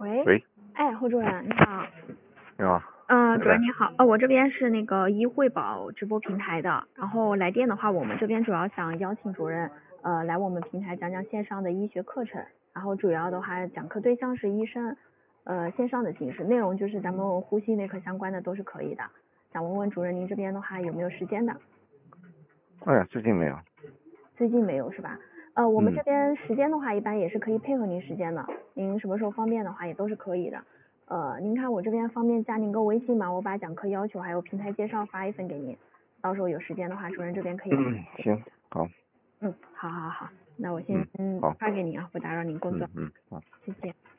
喂， 喂， 哎，侯主任你好。 你好。 主任你好，我这边是那个医惠宝直播平台的，然后来电的话，我们这边主要想邀请主任来我们平台讲讲线上的医学课程，然后主要的话讲课对象是医生，线上的形式，内容就是咱们呼吸内科相关的都是可以的。想问问主任您这边的话有没有时间的？ 哎呀，最近没有。 最近没有是吧？我们这边时间的话一般也是可以配合您时间的，您什么时候方便的话也都是可以的。您看我这边方便加您个微信吗？我把讲课要求还有平台介绍发一份给您，到时候有时间的话主任这边可以。 行，好。 好，那我先好。 发给您啊，不打扰您工作。 好。 谢谢。